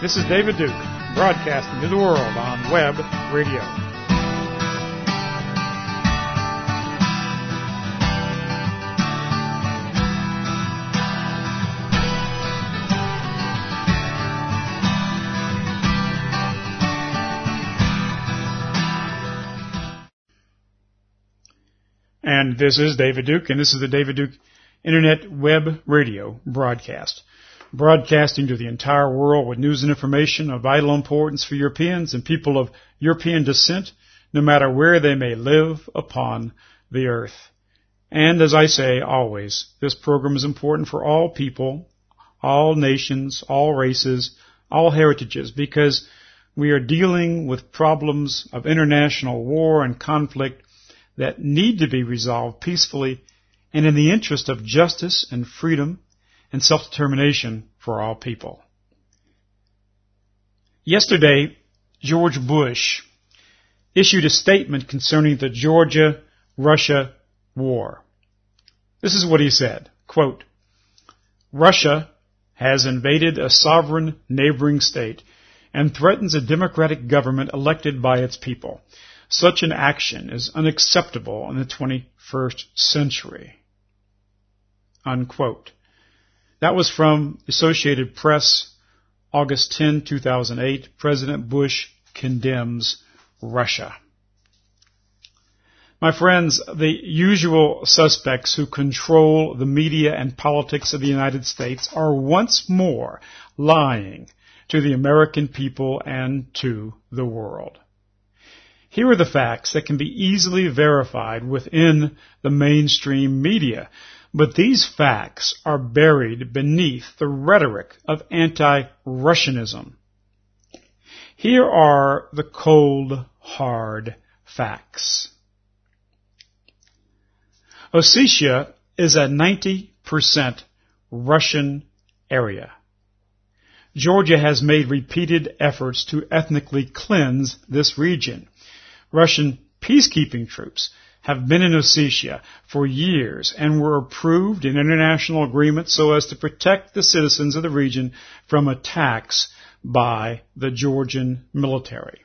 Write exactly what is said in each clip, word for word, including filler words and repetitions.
This is David Duke, broadcasting to the world on web radio. And this is David Duke, and this is the David Duke Internet Web Radio broadcast. Broadcasting to the entire world with news and information of vital importance for Europeans and people of European descent, no matter where they may live upon the earth. And as I say always, this program is important for all people, all nations, all races, all heritages, because we are dealing with problems of international war and conflict that need to be resolved peacefully and in the interest of justice and freedom and self-determination for all people. Yesterday, George Bush issued a statement concerning the Georgia-Russia war. This is what he said, quote, "Russia has invaded a sovereign neighboring state and threatens a democratic government elected by its people. Such an action is unacceptable in the twenty-first century." Unquote. That was from Associated Press, August tenth, two thousand eight. President Bush condemns Russia. My friends, the usual suspects who control the media and politics of the United States are once more lying to the American people and to the world. Here are the facts that can be easily verified within the mainstream media. But these facts are buried beneath the rhetoric of anti-Russianism. Here are the cold, hard facts. Ossetia is a ninety percent Russian area. Georgia has made repeated efforts to ethnically cleanse this region. Russian peacekeeping troops have been in Ossetia for years and were approved in international agreements so as to protect the citizens of the region from attacks by the Georgian military.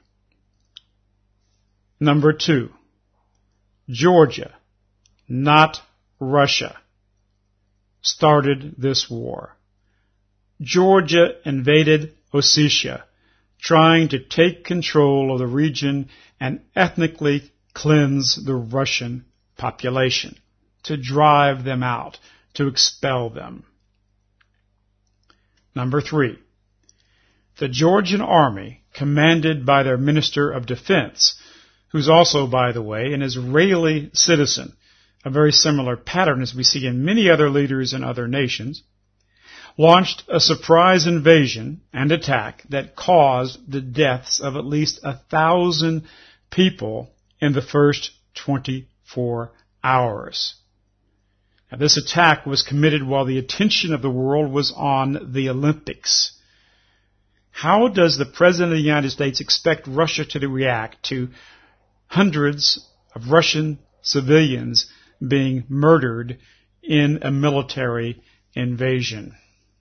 Number two, Georgia, not Russia, started this war. Georgia invaded Ossetia, trying to take control of the region and ethnically cleanse the Russian population, to drive them out, to expel them. Number three, the Georgian army, commanded by their Minister of Defense, who's also, by the way, an Israeli citizen, a very similar pattern as we see in many other leaders in other nations, launched a surprise invasion and attack that caused the deaths of at least a thousand people in the first twenty-four hours. Now, this attack was committed while the attention of the world was on the Olympics. How does the President of the United States expect Russia to react to hundreds of Russian civilians being murdered in a military invasion?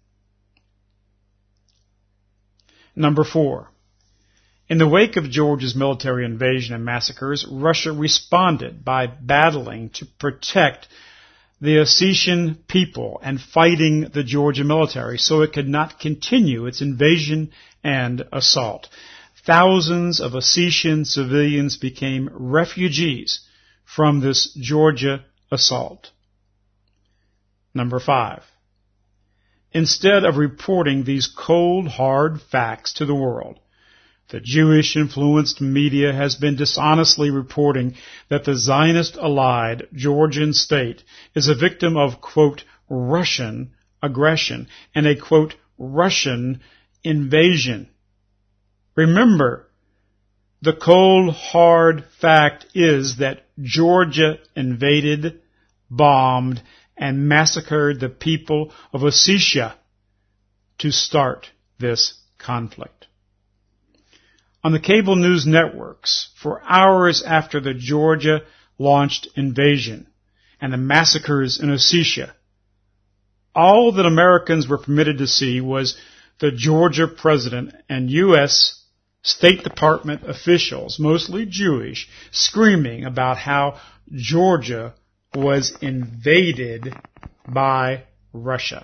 Number four. In the wake of Georgia's military invasion and massacres, Russia responded by battling to protect the Ossetian people and fighting the Georgia military so it could not continue its invasion and assault. Thousands of Ossetian civilians became refugees from this Georgia assault. Number five. Instead of reporting these cold, hard facts to the world, the Jewish-influenced media has been dishonestly reporting that the Zionist-allied Georgian state is a victim of, quote, Russian aggression and a, quote, Russian invasion. Remember, the cold, hard fact is that Georgia invaded, bombed, and massacred the people of Ossetia to start this conflict. On the cable news networks, for hours after the Georgia-launched invasion and the massacres in Ossetia, all that Americans were permitted to see was the Georgia president and U S State Department officials, mostly Jewish, screaming about how Georgia was invaded by Russia.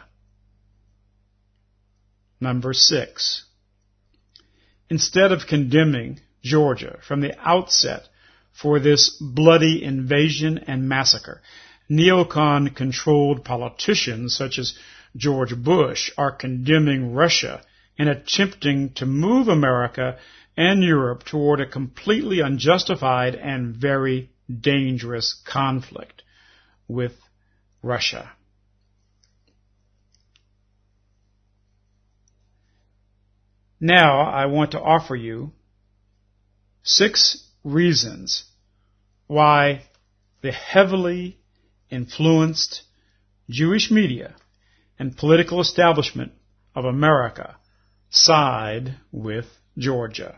Number six. Instead of condemning Georgia from the outset for this bloody invasion and massacre, neocon-controlled politicians such as George Bush are condemning Russia and attempting to move America and Europe toward a completely unjustified and very dangerous conflict with Russia. Now I want to offer you six reasons why the heavily influenced Jewish media and political establishment of America side with Georgia.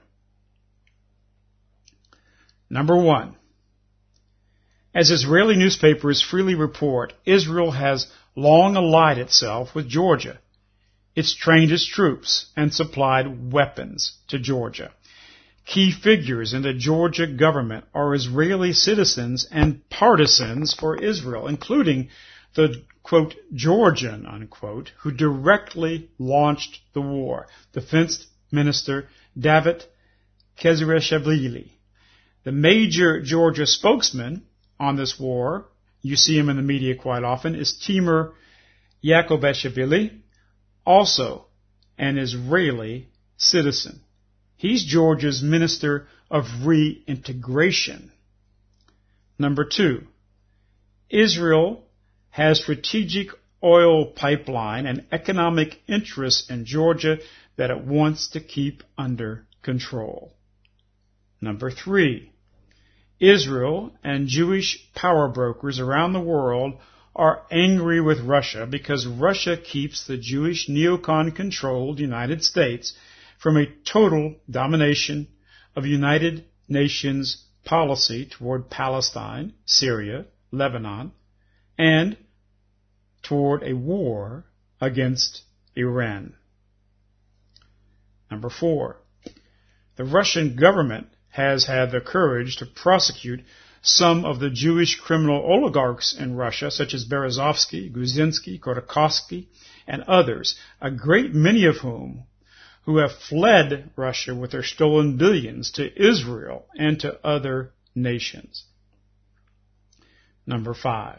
Number one, as Israeli newspapers freely report, Israel has long allied itself with Georgia. It's trained its troops and supplied weapons to Georgia. Key figures in the Georgia government are Israeli citizens and partisans for Israel, including the, quote, Georgian, unquote, who directly launched the war, Defense Minister David Kezreshvili. The major Georgia spokesman on this war, you see him in the media quite often, is Timur Yakubashvili, also an Israeli citizen. He's Georgia's Minister of Reintegration. Number two, Israel has strategic oil pipeline and economic interests in Georgia that it wants to keep under control. Number three, Israel and Jewish power brokers around the world are angry with Russia because Russia keeps the Jewish neocon-controlled United States from a total domination of United Nations policy toward Palestine, Syria, Lebanon, and toward a war against Iran. Number four, the Russian government has had the courage to prosecute some of the Jewish criminal oligarchs in Russia, such as Berezovsky, Guzinsky, Khodorkovsky, and others, a great many of whom who have fled Russia with their stolen billions to Israel and to other nations. Number five,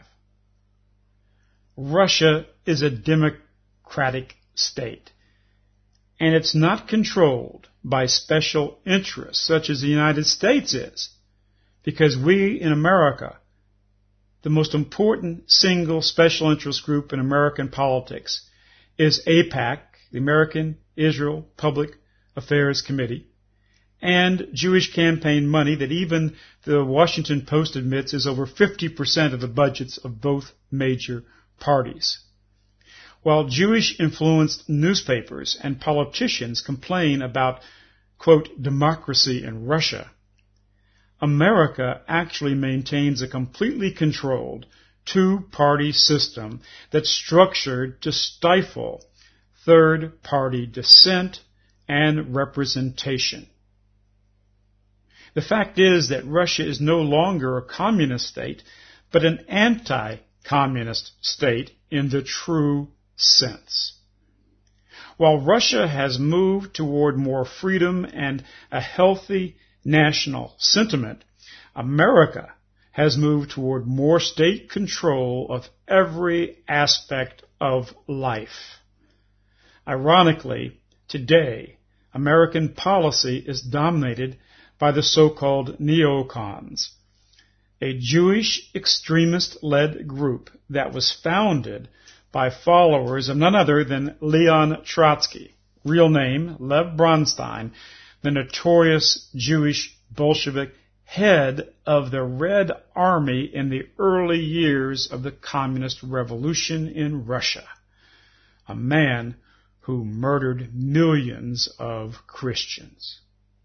Russia is a democratic state, and it's not controlled by special interests such as the United States is, because we in America, the most important single special interest group in American politics is AIPAC, the American Israel Public Affairs Committee, and Jewish campaign money that even the Washington Post admits is over fifty percent of the budgets of both major parties. While Jewish-influenced newspapers and politicians complain about, quote, democracy in Russia, America actually maintains a completely controlled two-party system that's structured to stifle third-party dissent and representation. The fact is that Russia is no longer a communist state, but an anti-communist state in the true sense. While Russia has moved toward more freedom and a healthy national sentiment, America has moved toward more state control of every aspect of life. Ironically, today, American policy is dominated by the so-called neocons, a Jewish extremist-led group that was founded by followers of none other than Leon Trotsky, real name Lev Bronstein, the notorious Jewish Bolshevik head of the Red Army in the early years of the Communist Revolution in Russia, a man who murdered millions of Christians.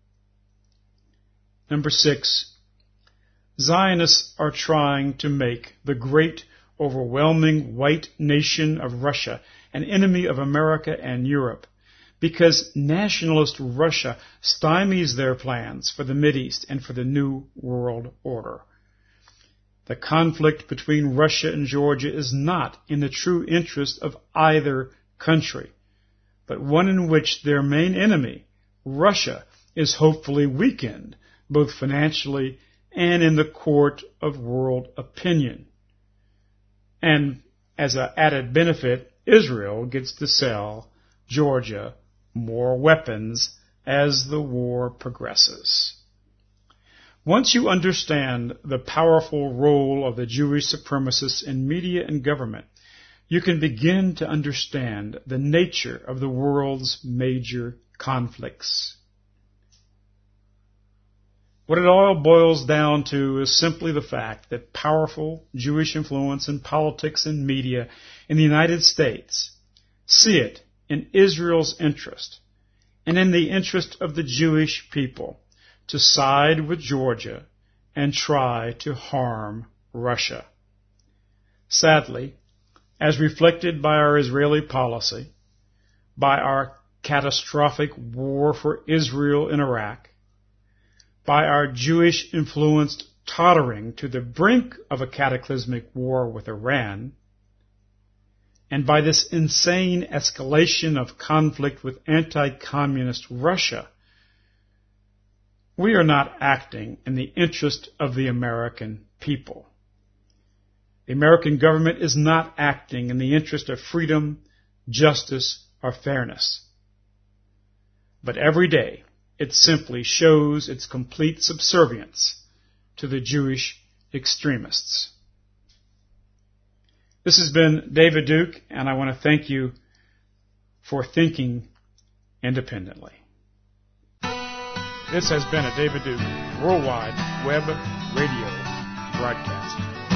Number six, Zionists are trying to make the great, overwhelming white nation of Russia an enemy of America and Europe because nationalist Russia stymies their plans for the Mideast and for the New World Order. The conflict between Russia and Georgia is not in the true interest of either country, but one in which their main enemy, Russia, is hopefully weakened, both financially and in the court of world opinion. And as an added benefit, Israel gets to sell Georgia more weapons as the war progresses. Once you understand the powerful role of the Jewish supremacists in media and government, you can begin to understand the nature of the world's major conflicts. What it all boils down to is simply the fact that powerful Jewish influence in politics and media in the United States see it in Israel's interest and in the interest of the Jewish people to side with Georgia and try to harm Russia. Sadly, as reflected by our Israeli policy, by our catastrophic war for Israel in Iraq, by our Jewish-influenced tottering to the brink of a cataclysmic war with Iran, and by this insane escalation of conflict with anti-communist Russia, we are not acting in the interest of the American people. The American government is not acting in the interest of freedom, justice, or fairness. But every day, it simply shows its complete subservience to the Jewish extremists. This has been David Duke, and I want to thank you for thinking independently. This has been a David Duke Worldwide Web Radio broadcast.